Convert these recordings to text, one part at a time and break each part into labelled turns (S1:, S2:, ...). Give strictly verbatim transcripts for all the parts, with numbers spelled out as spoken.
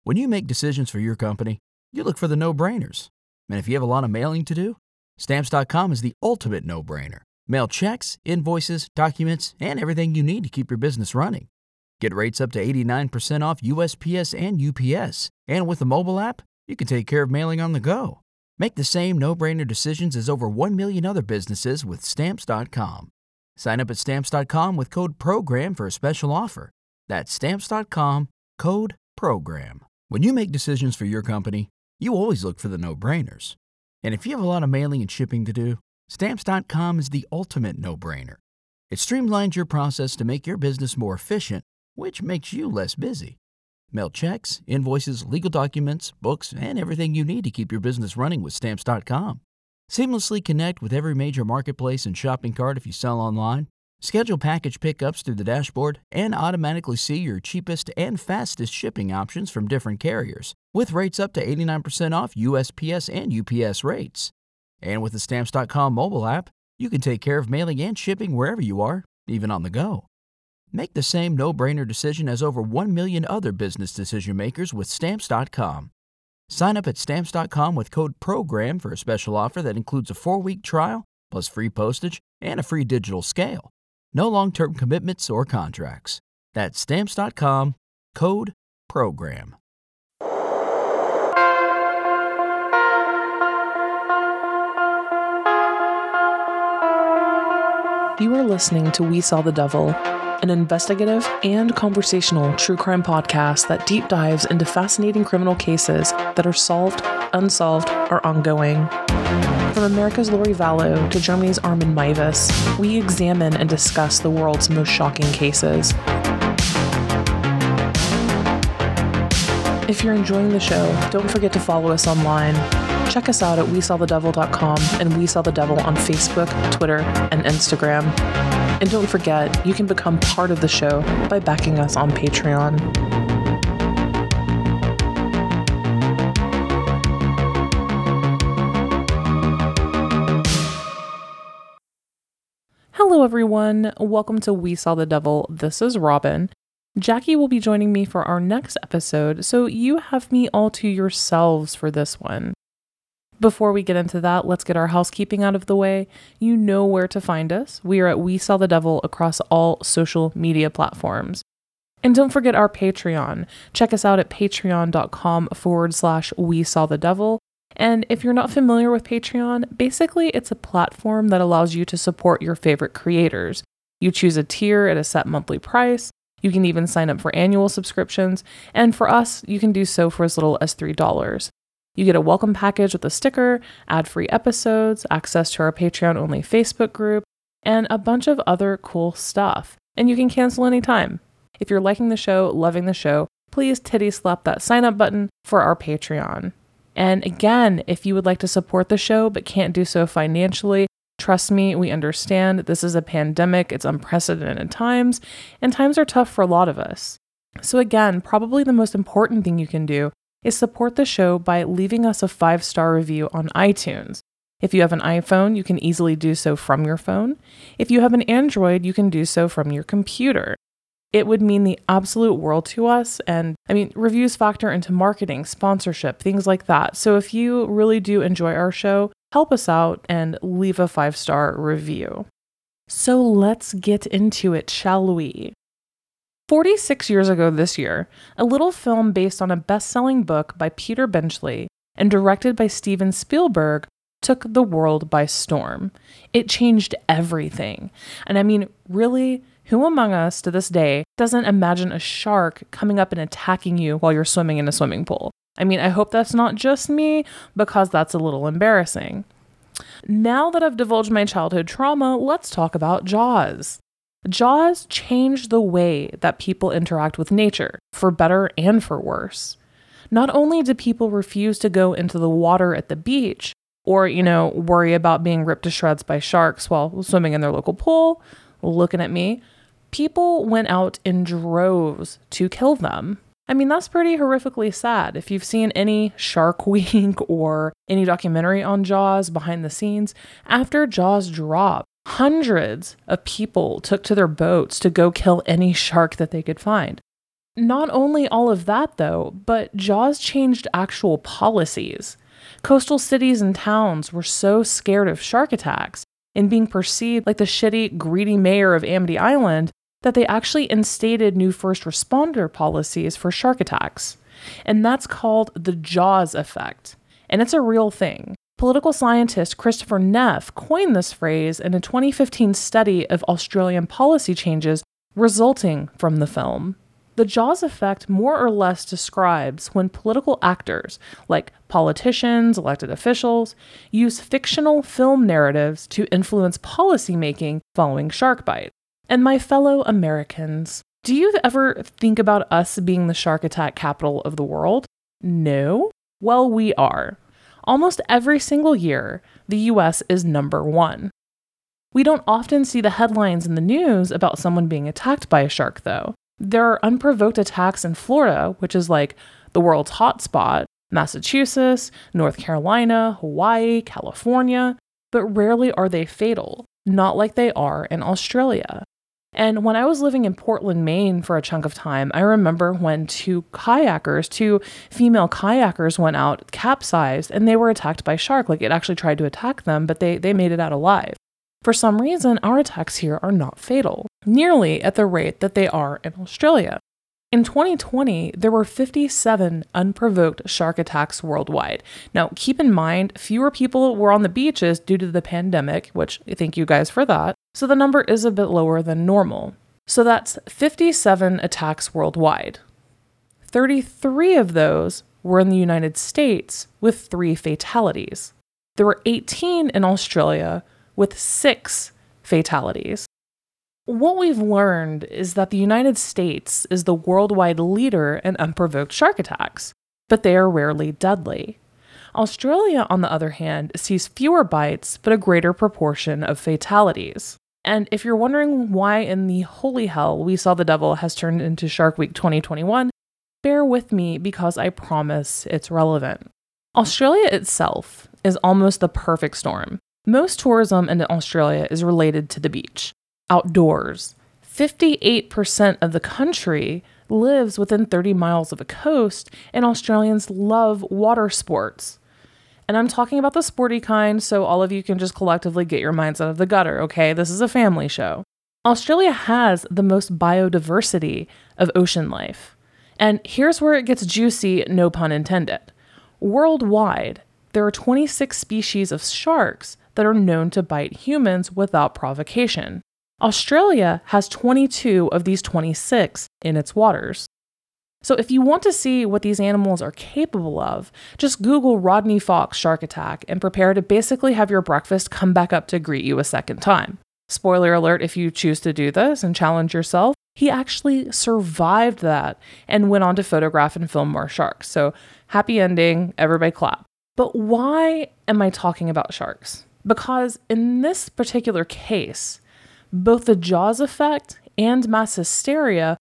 S1: When you make decisions for your company, you look for the no-brainers. And if you have a lot of mailing to do, Stamps dot com is the ultimate no-brainer. Mail checks, invoices, documents, and everything you need to keep your business running. Get rates up to eighty-nine percent off U S P S and U P S. And with the mobile app, you can take care of mailing on the go. Make the same no-brainer decisions as over one million other businesses with Stamps dot com. Sign up at Stamps dot com with code PROGRAM for a special offer. That's Stamps dot com, code PROGRAM. When you make decisions for your company, you always look for the no-brainers. And if you have a lot of mailing and shipping to do, Stamps dot com is the ultimate no-brainer. It streamlines your process to make your business more efficient, which makes you less busy. Mail checks, invoices, legal documents, books, and everything you need to keep your business running with Stamps dot com. Seamlessly connect with every major marketplace and shopping cart if you sell online. Schedule package pickups through the dashboard and automatically see your cheapest and fastest shipping options from different carriers, with rates up to eighty-nine percent off U S P S and U P S rates. And with the Stamps dot com mobile app, you can take care of mailing and shipping wherever you are, even on the go. Make the same no-brainer decision as over one million other business decision makers with Stamps dot com. Sign up at Stamps dot com with code PROGRAM for a special offer that includes a four-week trial, plus free postage and a free digital scale. No long-term commitments or contracts. That's Stamps dot com, code PROGRAM.
S2: You are listening to We Saw the Devil, an investigative and conversational true crime podcast that deep dives into fascinating criminal cases that are solved, unsolved, or ongoing. From America's Lori Vallow to Germany's Armin Meiwes, we examine and discuss the world's most shocking cases. If you're enjoying the show, don't forget to follow us online. Check us out at we saw the devil dot com and We Saw the Devil on Facebook, Twitter, and Instagram. And don't forget, you can become part of the show by backing us on Patreon. Hello everyone, welcome to We Saw the Devil. This is Robin. Jackie will be joining me for our next episode, so you have me all to yourselves for this one. Before we get into that, let's get our housekeeping out of the way. You know where to find us. We are at We Saw the Devil across all social media platforms. And don't forget our Patreon. Check us out at patreon.com forward slash We Saw the Devil. And if you're not familiar with Patreon, basically it's a platform that allows you to support your favorite creators. You choose a tier at a set monthly price. You can even sign up for annual subscriptions. And for us, you can do so for as little as three dollars. You get a welcome package with a sticker, ad-free episodes, access to our Patreon-only Facebook group, and a bunch of other cool stuff. And you can cancel anytime. If you're liking the show, loving the show, please titty slap that sign up button for our Patreon. And again, if you would like to support the show but can't do so financially, trust me, we understand this is a pandemic, it's unprecedented times, and times are tough for a lot of us. So again, probably the most important thing you can do is support the show by leaving us a five-star review on iTunes. If you have an iPhone, you can easily do so from your phone. If you have an Android, you can do so from your computer. It would mean the absolute world to us. And I mean, reviews factor into marketing, sponsorship, things like that. So if you really do enjoy our show, help us out and leave a five-star review. So let's get into it, shall we? forty-six years ago this year, a little film based on a best-selling book by Peter Benchley and directed by Steven Spielberg took the world by storm. It changed everything. And I mean, really, who among us to this day doesn't imagine a shark coming up and attacking you while you're swimming in a swimming pool? I mean, I hope that's not just me, because that's a little embarrassing. Now that I've divulged my childhood trauma, let's talk about Jaws. Jaws changed the way that people interact with nature, for better and for worse. Not only do people refuse to go into the water at the beach, or, you know, worry about being ripped to shreds by sharks while swimming in their local pool, looking at me, people went out in droves to kill them. I mean, that's pretty horrifically sad. If you've seen any Shark Week or any documentary on Jaws behind the scenes, after Jaws dropped, hundreds of people took to their boats to go kill any shark that they could find. Not only all of that, though, but Jaws changed actual policies. Coastal cities and towns were so scared of shark attacks and being perceived like the shitty, greedy mayor of Amity Island that they actually instated new first responder policies for shark attacks. And that's called the Jaws effect. And it's a real thing. Political scientist Christopher Neff coined this phrase in a twenty fifteen study of Australian policy changes resulting from the film. The Jaws effect more or less describes when political actors, like politicians, elected officials, use fictional film narratives to influence policymaking following shark bites. And my fellow Americans, do you ever think about us being the shark attack capital of the world? No? Well, we are. Almost every single year, the U S is number one. We don't often see the headlines in the news about someone being attacked by a shark, though. There are unprovoked attacks in Florida, which is like the world's hotspot, Massachusetts, North Carolina, Hawaii, California, but rarely are they fatal, not like they are in Australia. And when I was living in Portland, Maine for a chunk of time, I remember when two kayakers, two female kayakers went out, capsized, and they were attacked by a shark. Like it actually tried to attack them, but they, they made it out alive. For some reason, our attacks here are not fatal, nearly at the rate that they are in Australia. In twenty twenty, there were fifty-seven unprovoked shark attacks worldwide. Now, keep in mind, fewer people were on the beaches due to the pandemic, which thank you guys for that, so the number is a bit lower than normal. So that's fifty-seven attacks worldwide. thirty-three of those were in the United States, with three fatalities. There were eighteen in Australia, with six fatalities. What we've learned is that the United States is the worldwide leader in unprovoked shark attacks, but they are rarely deadly. Australia, on the other hand, sees fewer bites, but a greater proportion of fatalities. And if you're wondering why in the holy hell We Saw the Devil has turned into Shark Week twenty twenty-one, bear with me because I promise it's relevant. Australia itself is almost the perfect storm. Most tourism in Australia is related to the beach, outdoors. fifty-eight percent of the country lives within thirty miles of a coast, and Australians love water sports. And I'm talking about the sporty kind, so all of you can just collectively get your minds out of the gutter, okay? This is a family show. Australia has the most biodiversity of ocean life. And here's where it gets juicy, no pun intended. Worldwide, there are twenty-six species of sharks that are known to bite humans without provocation. Australia has twenty-two of these twenty-six in its waters. So if you want to see what these animals are capable of, just Google Rodney Fox shark attack and prepare to basically have your breakfast come back up to greet you a second time. Spoiler alert if you choose to do this and challenge yourself, he actually survived that and went on to photograph and film more sharks. So happy ending, everybody clap. But why am I talking about sharks? Because in this particular case, both the Jaws effect and mass hysteria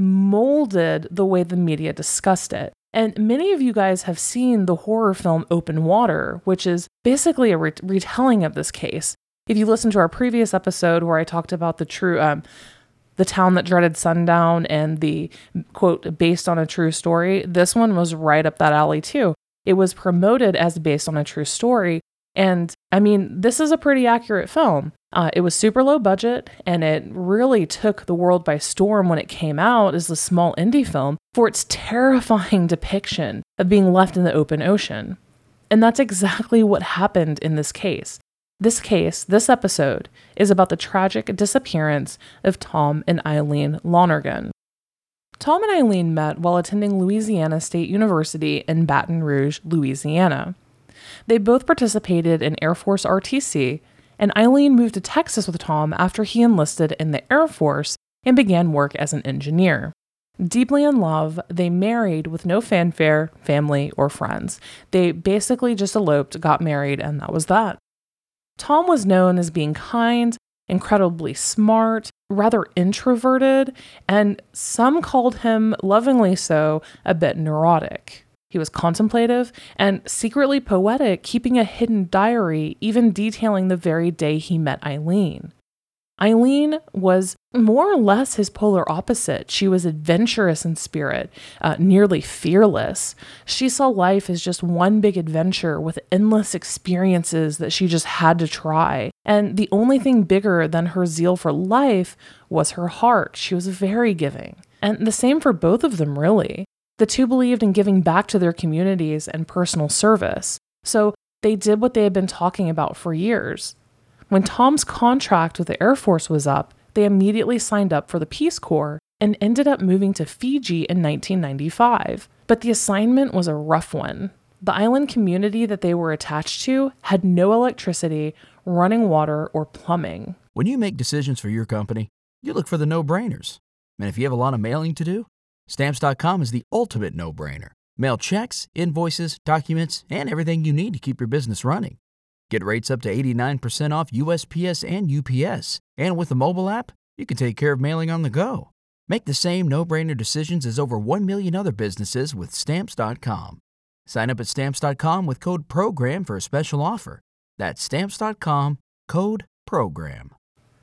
S2: molded the way the media discussed it. And many of you guys have seen the horror film Open Water, which is basically a re- retelling of this case. If you listen to our previous episode where I talked about the true, um, the town that dreaded sundown and the quote, based on a true story, this one was right up that alley too. It was promoted as based on a true story. And I mean, this is a pretty accurate film. Uh, it was super low budget, and it really took the world by storm when it came out as a small indie film for its terrifying depiction of being left in the open ocean. And that's exactly what happened in this case. This case, this episode, is about the tragic disappearance of Tom and Eileen Lonergan. Tom and Eileen met while attending Louisiana State University in Baton Rouge, Louisiana. They both participated in Air Force R T C, and Eileen moved to Texas with Tom after he enlisted in the Air Force and began work as an engineer. Deeply in love, they married with no fanfare, family, or friends. They basically just eloped, got married, and that was that. Tom was known as being kind, incredibly smart, rather introverted, and some called him, lovingly so, a bit neurotic. He was contemplative and secretly poetic, keeping a hidden diary, even detailing the very day he met Eileen. Eileen was more or less his polar opposite. She was adventurous in spirit, uh, nearly fearless. She saw life as just one big adventure with endless experiences that she just had to try. And the only thing bigger than her zeal for life was her heart. She was very giving. And the same for both of them, really. The two believed in giving back to their communities and personal service. So they did what they had been talking about for years. When Tom's contract with the Air Force was up, they immediately signed up for the Peace Corps and ended up moving to Fiji in nineteen ninety-five. But the assignment was a rough one. The island community that they were attached to had no electricity, running water, or plumbing.
S1: When you make decisions for your company, you look for the no-brainers. And if you have a lot of mailing to do, Stamps dot com is the ultimate no-brainer. Mail checks, invoices, documents, and everything you need to keep your business running. Get rates up to eighty-nine percent off U S P S and U P S. And with the mobile app, you can take care of mailing on the go. Make the same no-brainer decisions as over one million other businesses with Stamps dot com. Sign up at Stamps dot com with code PROGRAM for a special offer. That's Stamps dot com, code PROGRAM.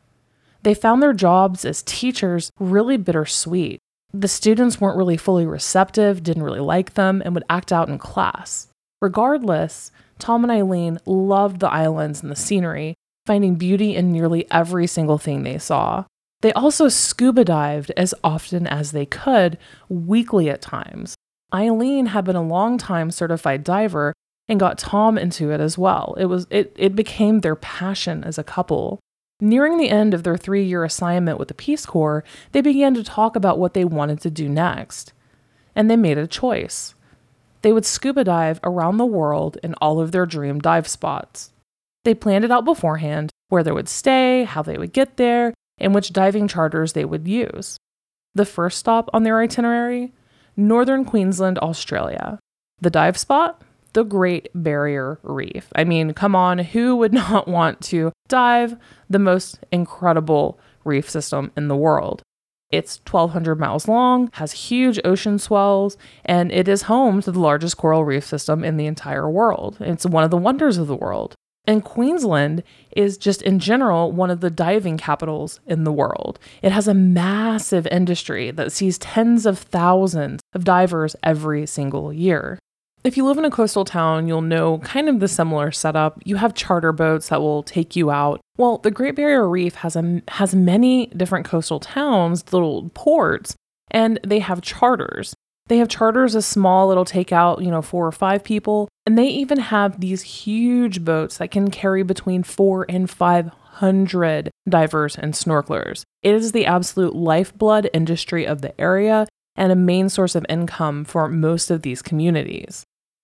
S2: They found their jobs as teachers really bittersweet. The students weren't really fully receptive, didn't really like them, and would act out in class. Regardless, Tom and Eileen loved the islands and the scenery, finding beauty in nearly every single thing they saw. They also scuba dived as often as they could, weekly at times. Eileen had been a long-time certified diver and got Tom into it as well. It was it, it became their passion as a couple. Nearing the end of their three-year assignment with the Peace Corps, they began to talk about what they wanted to do next. And they made a choice. They would scuba dive around the world in all of their dream dive spots. They planned it out beforehand, where they would stay, how they would get there, and which diving charters they would use. The first stop on their itinerary? Northern Queensland, Australia. The dive spot? The Great Barrier Reef. I mean, come on, who would not want to dive the most incredible reef system in the world? It's twelve hundred miles long, has huge ocean swells, and it is home to the largest coral reef system in the entire world. It's one of the wonders of the world. And Queensland is just in general one of the diving capitals in the world. It has a massive industry that sees tens of thousands of divers every single year. If you live in a coastal town, you'll know kind of the similar setup. You have charter boats that will take you out. Well, the Great Barrier Reef has a, has many different coastal towns, little ports, and they have charters. They have charters as small, it'll take out, you know, four or five people. And they even have these huge boats that can carry between four and five hundred divers and snorkelers. It is the absolute lifeblood industry of the area and a main source of income for most of these communities.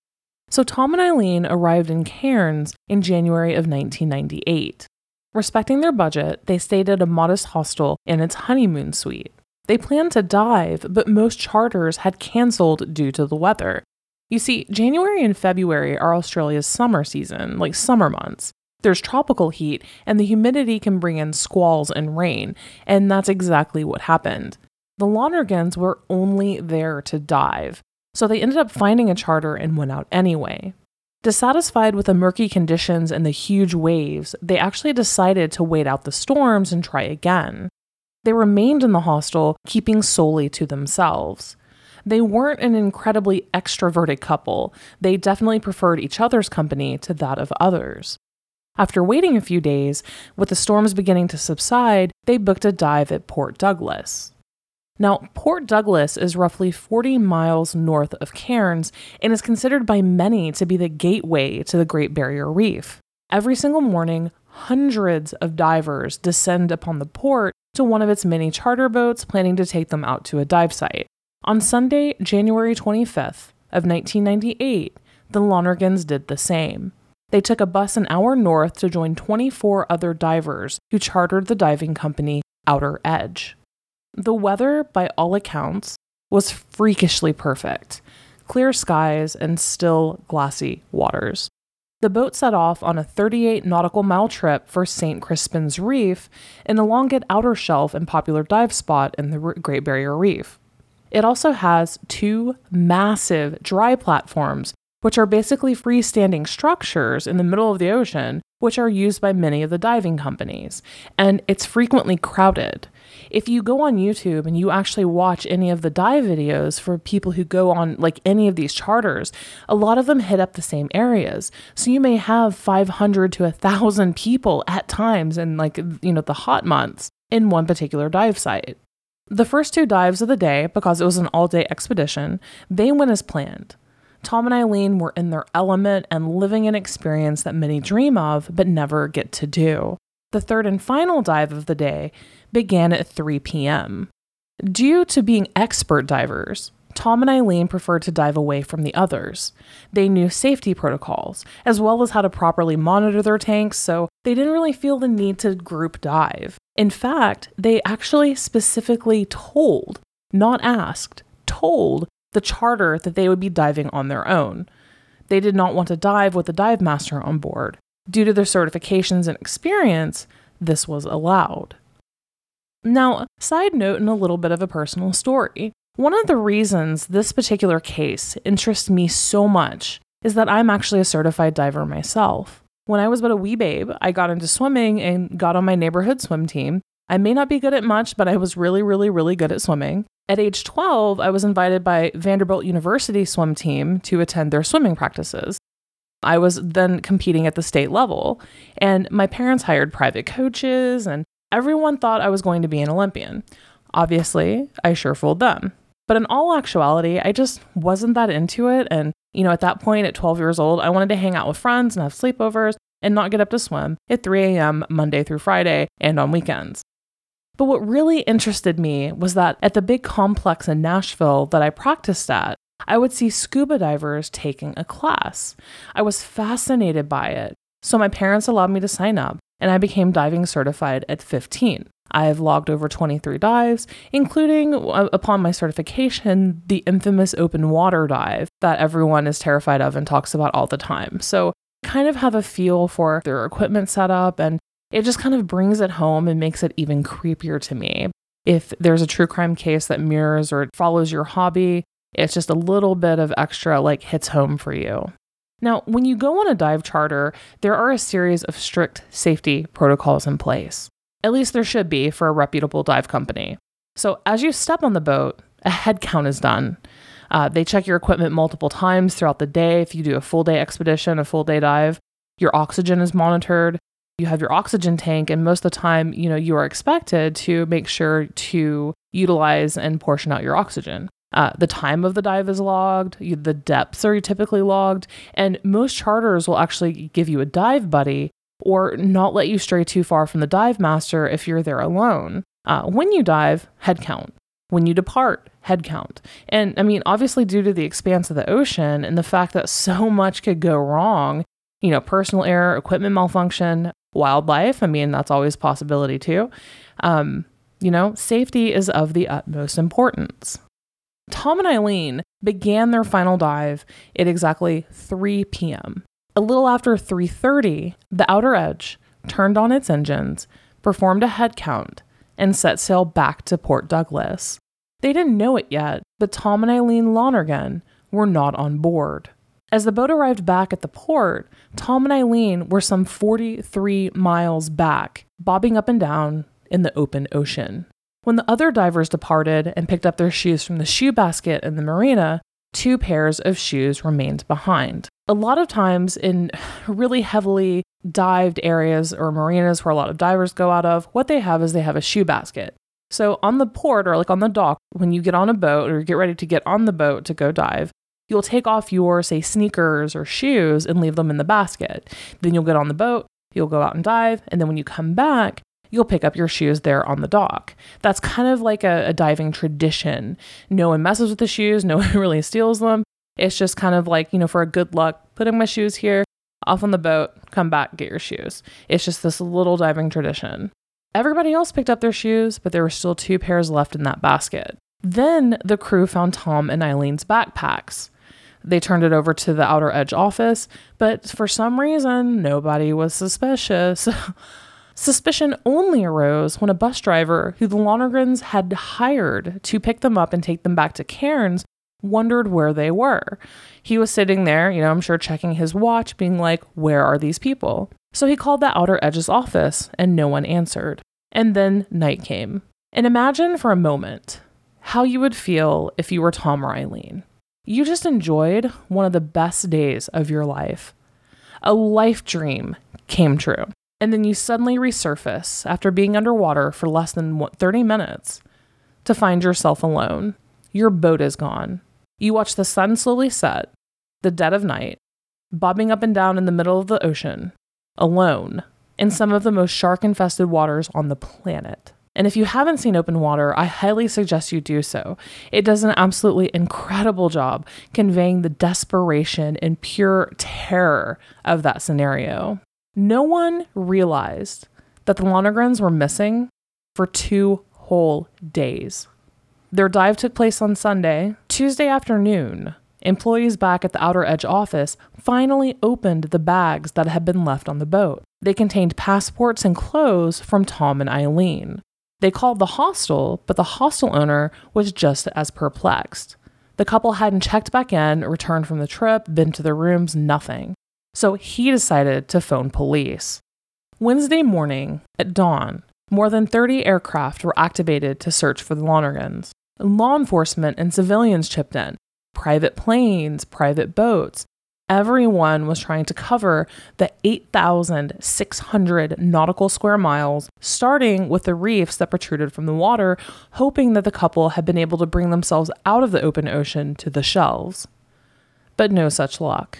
S2: So Tom and Eileen arrived in Cairns in January of nineteen ninety-eight. Respecting their budget, they stayed at a modest hostel in its honeymoon suite. They planned to dive, but most charters had canceled due to the weather. You see, January and February are Australia's summer season, like summer months. There's tropical heat, and the humidity can bring in squalls and rain, and that's exactly what happened. The Lonergans were only there to dive, so they ended up finding a charter and went out anyway. Dissatisfied with the murky conditions and the huge waves, they actually decided to wait out the storms and try again. They remained in the hostel, keeping solely to themselves. They weren't an incredibly extroverted couple. They definitely preferred each other's company to that of others. After waiting a few days, with the storms beginning to subside, they booked a dive at Port Douglas. Now, Port Douglas is roughly forty miles north of Cairns and is considered by many to be the gateway to the Great Barrier Reef. Every single morning, hundreds of divers descend upon the port to one of its many charter boats planning to take them out to a dive site. On Sunday, January twenty-fifth of nineteen ninety-eight, the Lonergans did the same. They took a bus an hour north to join twenty-four other divers who chartered the diving company Outer Edge. The weather, by all accounts, was freakishly perfect. Clear skies and still glassy waters. The boat set off on a thirty-eight nautical mile trip for Saint Crispin's Reef, an elongate outer shelf and popular dive spot in the Great Barrier Reef. It also has two massive dry platforms which are basically freestanding structures in the middle of the ocean, which are used by many of the diving companies. And it's frequently crowded. If you go on YouTube and you actually watch any of the dive videos for people who go on like any of these charters, a lot of them hit up the same areas. So you may have five hundred to one thousand people at times in like, you know, the hot months in one particular dive site. The first two dives of the day, because it was an all-day expedition, they went as planned. Tom and Eileen were in their element and living an experience that many dream of but never get to do. The third and final dive of the day began at three p.m. Due to being expert divers, Tom and Eileen preferred to dive away from the others. They knew safety protocols, as well as how to properly monitor their tanks, so they didn't really feel the need to group dive. In fact, they actually specifically told, not asked, told the charter that they would be diving on their own. They did not want to dive with a dive master on board. Due to their certifications and experience, this was allowed. Now, side note and a little bit of a personal story. One of the reasons this particular case interests me so much is that I'm actually a certified diver myself. When I was but a wee babe, I got into swimming and got on my neighborhood swim team. I may not be good at much, but I was really, really, really good at swimming. At age twelve, I was invited by Vanderbilt University swim team to attend their swimming practices. I was then competing at the state level, and my parents hired private coaches, and everyone thought I was going to be an Olympian. Obviously, I sure fooled them. But in all actuality, I just wasn't that into it, and, you know, at that point, at twelve years old, I wanted to hang out with friends and have sleepovers and not get up to swim at three a.m. Monday through Friday and on weekends. But what really interested me was that at the big complex in Nashville that I practiced at, I would see scuba divers taking a class. I was fascinated by it, so my parents allowed me to sign up, and I became diving certified at fifteen. I have logged over twenty-three dives, including, uh, upon my certification, the infamous open water dive that everyone is terrified of and talks about all the time. So kind of have a feel for their equipment setup, and it just kind of brings it home and makes it even creepier to me. If there's a true crime case that mirrors or follows your hobby, it's just a little bit of extra like hits home for you. Now, when you go on a dive charter, there are a series of strict safety protocols in place. At least there should be for a reputable dive company. So as you step on the boat, a head count is done. Uh, they check your equipment multiple times throughout the day. If you do a full day expedition, a full day dive, your oxygen is monitored. You have your oxygen tank, and most of the time, you know, you are expected to make sure to utilize and portion out your oxygen. Uh, the time of the dive is logged, you, the depths are typically logged, and most charters will actually give you a dive buddy or not let you stray too far from the dive master if you're there alone. Uh, when you dive, head count. When you depart, head count. And I mean, obviously due to the expanse of the ocean and the fact that so much could go wrong, you know, personal error, equipment malfunction, wildlife, I mean, that's always a possibility too. Um, you know, safety is of the utmost importance. Tom and Eileen began their final dive at exactly three p.m. A little after three thirty, the Outer Edge turned on its engines, performed a head count, and set sail back to Port Douglas. They didn't know it yet, but Tom and Eileen Lonergan were not on board. As the boat arrived back at the port, Tom and Eileen were some forty-three miles back, bobbing up and down in the open ocean. When the other divers departed and picked up their shoes from the shoe basket in the marina, two pairs of shoes remained behind. A lot of times in really heavily dived areas or marinas where a lot of divers go out of, what they have is they have a shoe basket. So on the port or like on the dock, when you get on a boat or get ready to get on the boat to go dive, you'll take off your, say, sneakers or shoes and leave them in the basket. Then you'll get on the boat, you'll go out and dive, and then when you come back, you'll pick up your shoes there on the dock. That's kind of like a, a diving tradition. No one messes with the shoes, no one really steals them. It's just kind of like, you know, for a good luck, putting my shoes here, off on the boat, come back, get your shoes. It's just this little diving tradition. Everybody else picked up their shoes, but there were still two pairs left in that basket. Then the crew found Tom and Eileen's backpacks. They turned it over to the Outer Edge office, but for some reason, nobody was suspicious. Suspicion only arose when a bus driver who the Lonergans had hired to pick them up and take them back to Cairns wondered where they were. He was sitting there, you know, I'm sure checking his watch, being like, where are these people? So he called the Outer Edges office and no one answered. And then night came. And imagine for a moment how you would feel if you were Tom or Eileen. You just enjoyed one of the best days of your life. A life dream came true. And then you suddenly resurface after being underwater for less than thirty minutes to find yourself alone. Your boat is gone. You watch the sun slowly set, the dead of night, bobbing up and down in the middle of the ocean, alone, in some of the most shark-infested waters on the planet. And if you haven't seen Open Water, I highly suggest you do so. It does an absolutely incredible job conveying the desperation and pure terror of that scenario. No one realized that the Lonergans were missing for two whole days. Their dive took place on Sunday. Tuesday afternoon, employees back at the Outer Edge office finally opened the bags that had been left on the boat. They contained passports and clothes from Tom and Eileen. They called the hostel, but the hostel owner was just as perplexed. The couple hadn't checked back in, returned from the trip, been to their rooms, nothing. So he decided to phone police. Wednesday morning, at dawn, more than thirty aircraft were activated to search for the Lonergans. Law enforcement and civilians chipped in. Private planes, private boats. Everyone was trying to cover the eight thousand six hundred nautical square miles, starting with the reefs that protruded from the water, hoping that the couple had been able to bring themselves out of the open ocean to the shelves. But no such luck.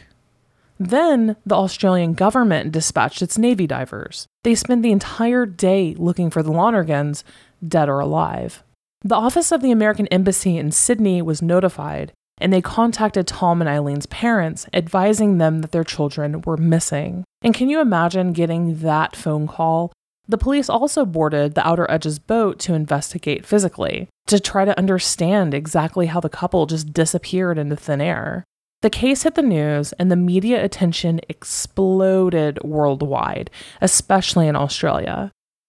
S2: Then the Australian government dispatched its Navy divers. They spent the entire day looking for the Lonergans, dead or alive. The office of the American Embassy in Sydney was notified, and they contacted Tom and Eileen's parents, advising them that their children were missing. And can you imagine getting that phone call? The police also boarded the Outer Edges boat to investigate physically, to try to understand exactly how the couple just disappeared into thin air. The case hit the news, and the media attention exploded worldwide, especially in Australia.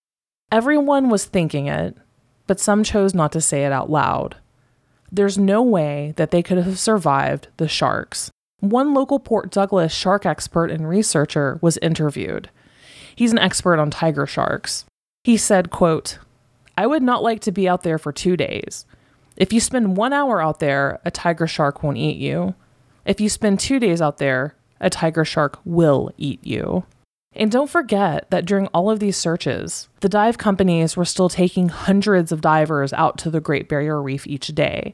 S2: Everyone was thinking it, but some chose not to say it out loud. There's no way that they could have survived the sharks. One local Port Douglas shark expert and researcher was interviewed. He's an expert on tiger sharks. He said, quote, "I would not like to be out there for two days. If you spend one hour out there, a tiger shark won't eat you. If you spend two days out there, a tiger shark will eat you." And don't forget that during all of these searches, the dive companies were still taking hundreds of divers out to the Great Barrier Reef each day.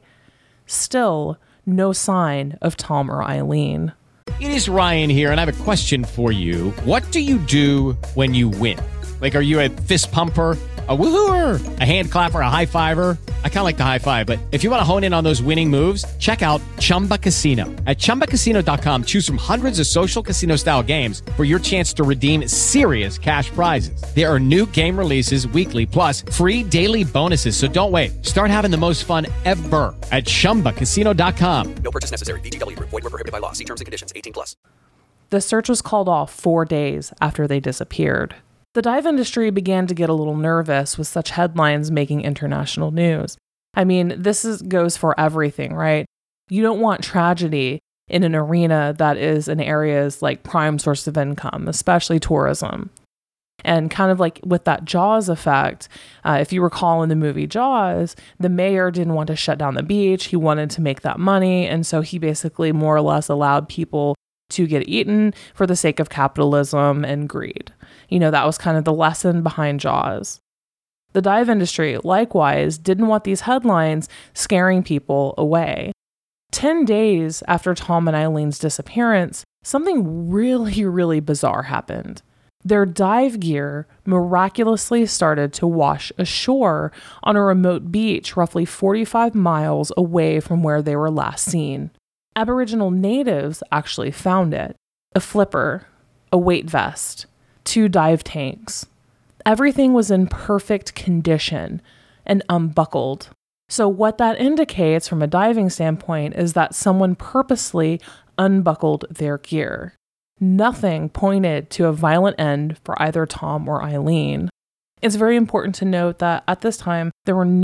S2: Still, no sign of Tom or Eileen.
S3: It is Ryan here, and I have a question for you. What do you do when you win? Like, are you a fist pumper, a woohooer, a hand clapper, a high fiver? I kind of like the high five, but if you want to hone in on those winning moves, check out Chumba Casino. At chumba casino dot com, choose from hundreds of social casino style games for your chance to redeem serious cash prizes. There are new game releases weekly, plus free daily bonuses. So don't wait. Start having the most fun ever at chumba casino dot com.
S4: No purchase necessary. V G W Group. Void where prohibited by law. See terms and conditions. eighteen plus.
S2: The search was called off four days after they disappeared. The dive industry began to get a little nervous with such headlines making international news. I mean, this is, goes for everything, right? You don't want tragedy in an arena that is in areas like prime source of income, especially tourism. And kind of like with that Jaws effect, uh, if you recall in the movie Jaws, the mayor didn't want to shut down the beach. He wanted to make that money. And so he basically more or less allowed people to get eaten for the sake of capitalism and greed. You know, that was kind of the lesson behind Jaws. The dive industry, likewise, didn't want these headlines scaring people away. Ten days after Tom and Eileen's disappearance, something really, really bizarre happened. Their dive gear miraculously started to wash ashore on a remote beach roughly forty-five miles away from where they were last seen. Aboriginal natives actually found it. A flipper, a weight vest, two dive tanks. Everything was in perfect condition and unbuckled. So what that indicates from a diving standpoint is that someone purposely unbuckled their gear. Nothing pointed to a violent end for either Tom or Eileen. It's very important to note that at this time, there were no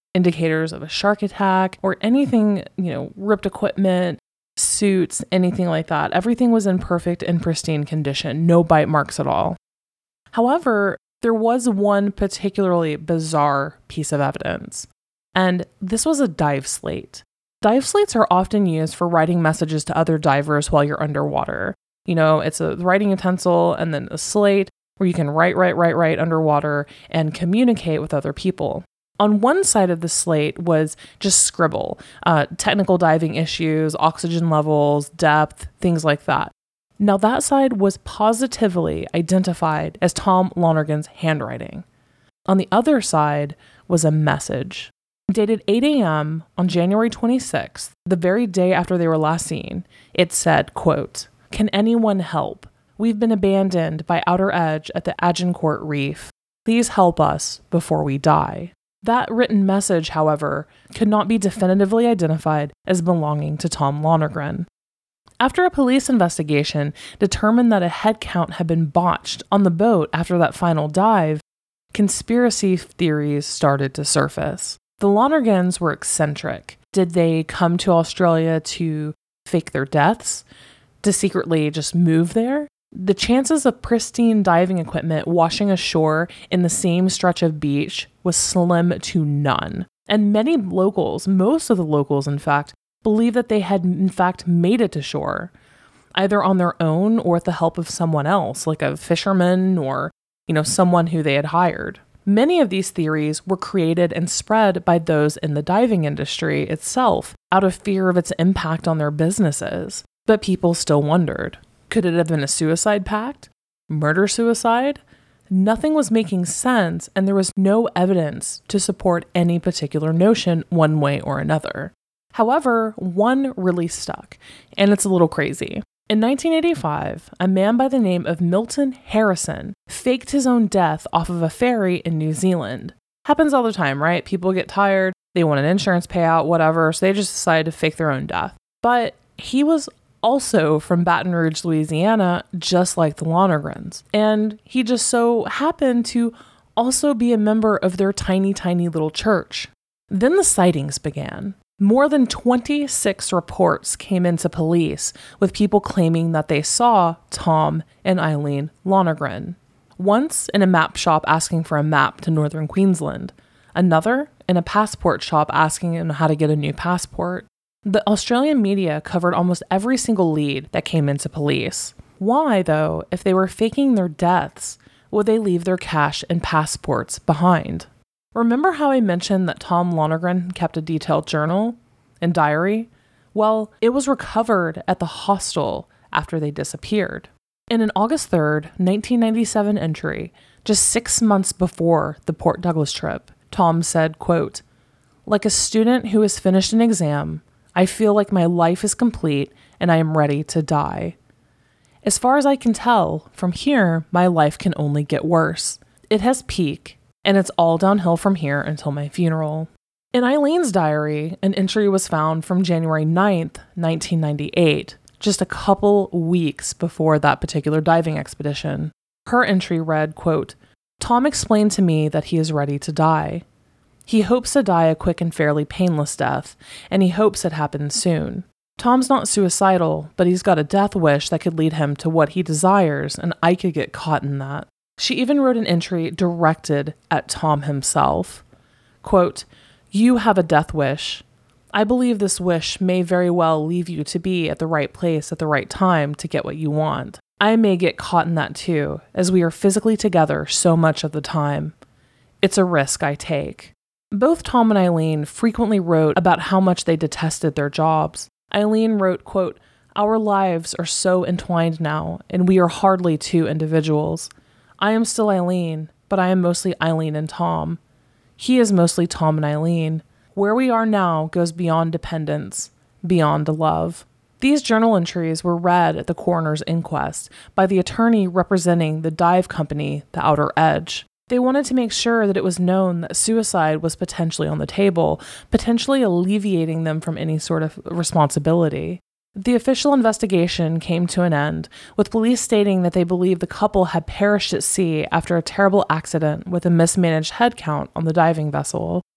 S2: indicators of a shark attack or anything, you know, ripped equipment, suits, anything like that. Everything was in perfect and pristine condition, no bite marks at all. However, there was one particularly bizarre piece of evidence, and this was a dive slate. Dive slates are often used for writing messages to other divers while you're underwater. You know, it's a writing utensil and then a slate where you can write, write, write, write underwater and communicate with other people. On one side of the slate was just scribble, uh, technical diving issues, oxygen levels, depth, things like that. Now that side was positively identified as Tom Lonergan's handwriting. On the other side was a message. Dated eight a.m. on January twenty-sixth, the very day after they were last seen, it said, quote, "Can anyone help? We've been abandoned by Outer Edge at the Agincourt Reef. Please help us before we die." That written message, however, could not be definitively identified as belonging to Tom Lonergan. After a police investigation determined that a head count had been botched on the boat after that final dive, conspiracy theories started to surface. The Lonergans were eccentric. Did they come to Australia to fake their deaths? To secretly just move there? The chances of pristine diving equipment washing ashore in the same stretch of beach was slim to none. And many locals, most of the locals in fact, believe that they had in fact made it to shore, either on their own or with the help of someone else, like a fisherman or, you know, someone who they had hired. Many of these theories were created and spread by those in the diving industry itself, out of fear of its impact on their businesses. But people still wondered. Could it have been a suicide pact? Murder-suicide? Nothing was making sense, and there was no evidence to support any particular notion one way or another. However, one really stuck, and it's a little crazy. In nineteen eighty-five, a man by the name of Milton Harrison faked his own death off of a ferry in New Zealand. Happens all the time, right? People get tired, they want an insurance payout, whatever, so they just decide to fake their own death. But he was also from Baton Rouge, Louisiana, just like the Lonergans. And he just so happened to also be a member of their tiny, tiny little church. Then the sightings began. More than twenty-six reports came into police with people claiming that they saw Tom and Eileen Lonergan. Once in a map shop asking for a map to northern Queensland. Another in a passport shop asking him how to get a new passport. The Australian media covered almost every single lead that came into police. Why, though, if they were faking their deaths, would they leave their cash and passports behind? Remember how I mentioned that Tom Lonergan kept a detailed journal and diary? Well, it was recovered at the hostel after they disappeared. In an August third, nineteen ninety-seven entry, just six months before the Port Douglas trip, Tom said, quote, "Like a student who has finished an exam, I feel like my life is complete and I am ready to die. As far as I can tell, from here, my life can only get worse. It has peaked, and it's all downhill from here until my funeral." In Eileen's diary, an entry was found from January ninth, nineteen ninety-eight, just a couple weeks before that particular diving expedition. Her entry read, quote, "Tom explained to me that he is ready to die. He hopes to die a quick and fairly painless death, and he hopes it happens soon. Tom's not suicidal, but he's got a death wish that could lead him to what he desires, and I could get caught in that." She even wrote an entry directed at Tom himself. Quote, "You have a death wish. I believe this wish may very well leave you to be at the right place at the right time to get what you want. I may get caught in that too, as we are physically together so much of the time. It's a risk I take." Both Tom and Eileen frequently wrote about how much they detested their jobs. Eileen wrote, quote, "Our lives are so entwined now, and we are hardly two individuals. I am still Eileen, but I am mostly Eileen and Tom. He is mostly Tom and Eileen. Where we are now goes beyond dependence, beyond love." These journal entries were read at the coroner's inquest by the attorney representing the dive company, the Outer Edge. They wanted to make sure that it was known that suicide was potentially on the table, potentially alleviating them from any sort of responsibility. The official investigation came to an end, with police stating that they believe the couple had perished at sea after a terrible accident with a mismanaged head count on the diving vessel.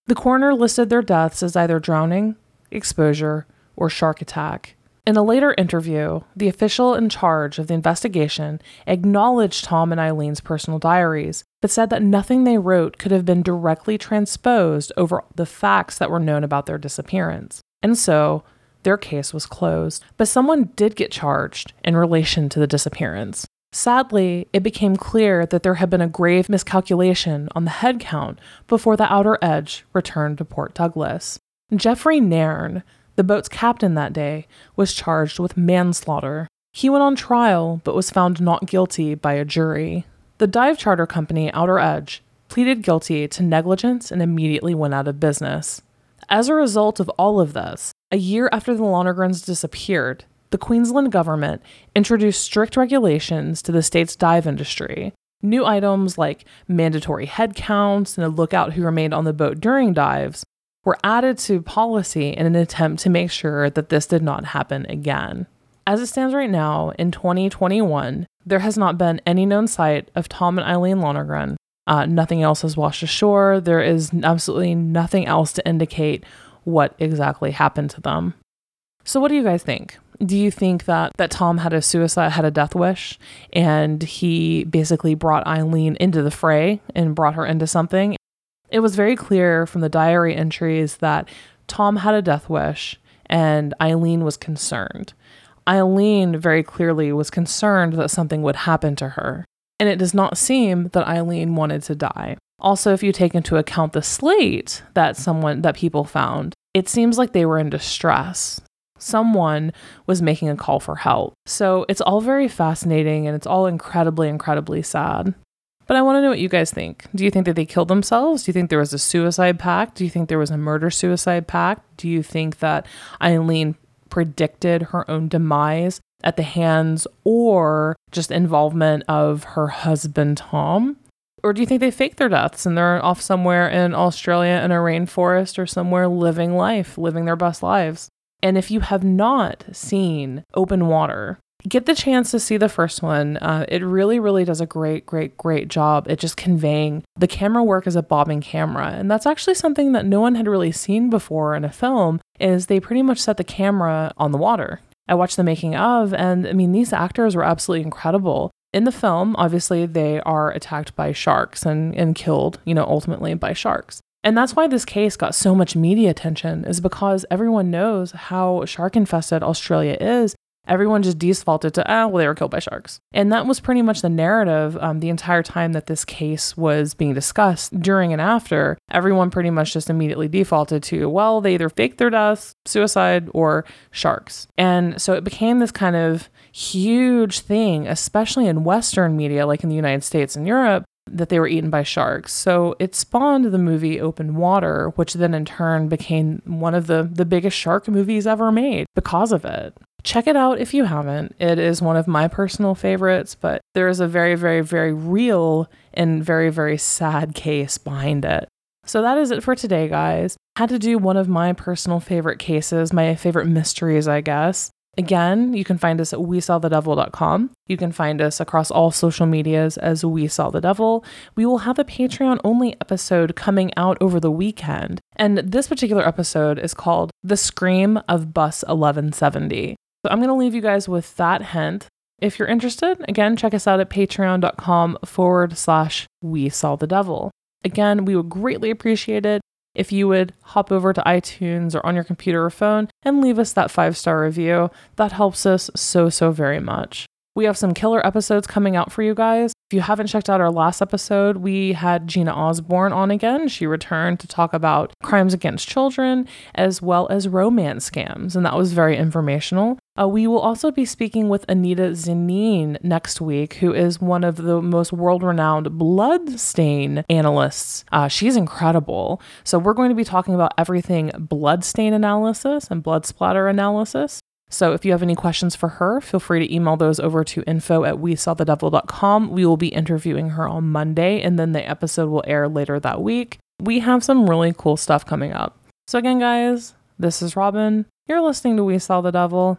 S2: The coroner listed their deaths as either drowning, exposure, or shark attack. In a later interview, the official in charge of the investigation acknowledged Tom and Eileen's personal diaries, but said that nothing they wrote could have been directly transposed over the facts that were known about their disappearance. And so, their case was closed. But someone did get charged in relation to the disappearance. Sadly, it became clear that there had been a grave miscalculation on the head count before the Outer Edge returned to Port Douglas. Jeffrey Nairn, the boat's captain that day, was charged with manslaughter. He went on trial, but was found not guilty by a jury. The dive charter company, Outer Edge, pleaded guilty to negligence and immediately went out of business. As a result of all of this, a year after the Lonergans disappeared, the Queensland government introduced strict regulations to the state's dive industry. New items like mandatory head counts and a lookout who remained on the boat during dives were added to policy in an attempt to make sure that this did not happen again. As it stands right now, in twenty twenty-one, there has not been any known sight of Tom and Eileen Lonergan. Uh, nothing else has washed ashore. There is absolutely nothing else to indicate what exactly happened to them. So what do you guys think? Do you think that, that Tom had a suicide, had a death wish, and he basically brought Eileen into the fray and brought her into something? It was very clear from the diary entries that Tom had a death wish and Eileen was concerned. Eileen very clearly was concerned that something would happen to her. And it does not seem that Eileen wanted to die. Also, if you take into account the slate that someone that people found, it seems like they were in distress. Someone was making a call for help. So it's all very fascinating and it's all incredibly, incredibly sad. But I want to know what you guys think. Do you think that they killed themselves? Do you think there was a suicide pact? Do you think there was a murder-suicide pact? Do you think that Eileen predicted her own demise at the hands or just involvement of her husband, Tom? Or do you think they faked their deaths and they're off somewhere in Australia in a rainforest or somewhere living life, living their best lives? And if you have not seen Open Water, get the chance to see the first one. Uh, it really, really does a great, great, great job at just conveying the camera work as a bobbing camera. And that's actually something that no one had really seen before in a film, is they pretty much set the camera on the water. I watched the making of, and I mean, these actors were absolutely incredible. In the film, obviously, they are attacked by sharks and, and killed, you know, ultimately by sharks. And that's why this case got so much media attention, is because everyone knows how shark-infested Australia is. Everyone just defaulted to, oh, well, they were killed by sharks. And that was pretty much the narrative um, the entire time that this case was being discussed. During and after, everyone pretty much just immediately defaulted to, well, they either faked their deaths, suicide, or sharks. And so it became this kind of huge thing, especially in Western media, like in the United States and Europe, that they were eaten by sharks. So it spawned the movie Open Water, which then in turn became one of the, the biggest shark movies ever made because of it. Check it out if you haven't. It is one of my personal favorites, but there is a very, very, very real and very, very sad case behind it. So that is it for today, guys. Had to do one of my personal favorite cases, my favorite mysteries, I guess. Again, you can find us at we saw the devil dot com. You can find us across all social medias as We Saw the Devil. We will have a Patreon-only episode coming out over the weekend. And this particular episode is called The Scream of Bus eleven seventy. So I'm going to leave you guys with that hint. If you're interested, again, check us out at patreon.com forward slash we saw the devil. Again, we would greatly appreciate it if you would hop over to iTunes or on your computer or phone and leave us that five-star review. That helps us so, so very much. We have some killer episodes coming out for you guys. If you haven't checked out our last episode, we had Gina Osborne on again. She returned to talk about crimes against children as well as romance scams, and that was very informational. Uh, we will also be speaking with Anita Zanine next week, who is one of the most world-renowned blood stain analysts. Uh, she's incredible. So we're going to be talking about everything blood stain analysis and blood splatter analysis. So if you have any questions for her, feel free to email those over to info at we saw the devil dot com. We will be interviewing her on Monday, and then the episode will air later that week. We have some really cool stuff coming up. So again, guys, this is Robin. You're listening to We Saw the Devil.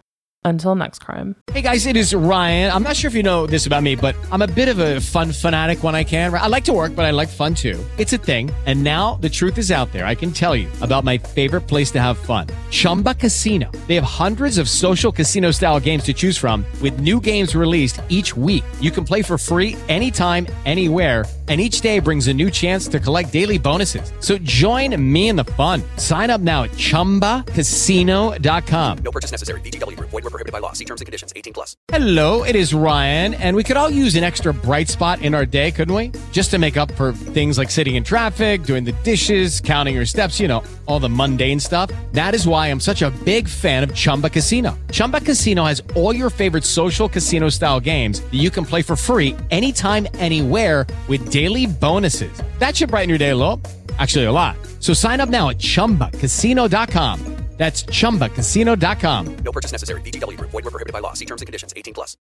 S2: Until next crime.
S3: Hey guys, it is Ryan. I'm not sure if you know this about me, but I'm a bit of a fun fanatic when I can. I like to work, but I like fun too. It's a thing. And now the truth is out there. I can tell you about my favorite place to have fun. Chumba Casino. They have hundreds of social casino style games to choose from with new games released each week. You can play for free anytime, anywhere. And each day brings a new chance to collect daily bonuses. So join me in the fun. Sign up now at chumba casino dot com.
S4: No purchase necessary. V G W. Void where prohibited by law. See terms and conditions. eighteen plus.
S3: Hello, it is Ryan, and we could all use an extra bright spot in our day, couldn't we? Just to make up for things like sitting in traffic, doing the dishes, counting your steps, you know, all the mundane stuff. That is why I'm such a big fan of Chumba Casino. Chumba Casino has all your favorite social casino-style games that you can play for free anytime, anywhere with daily bonuses. That should brighten your day a little. Actually, a lot. So sign up now at chumba casino dot com. That's chumba casino dot com.
S4: No purchase necessary. V G W. Void where prohibited by law. See terms and conditions. eighteen plus.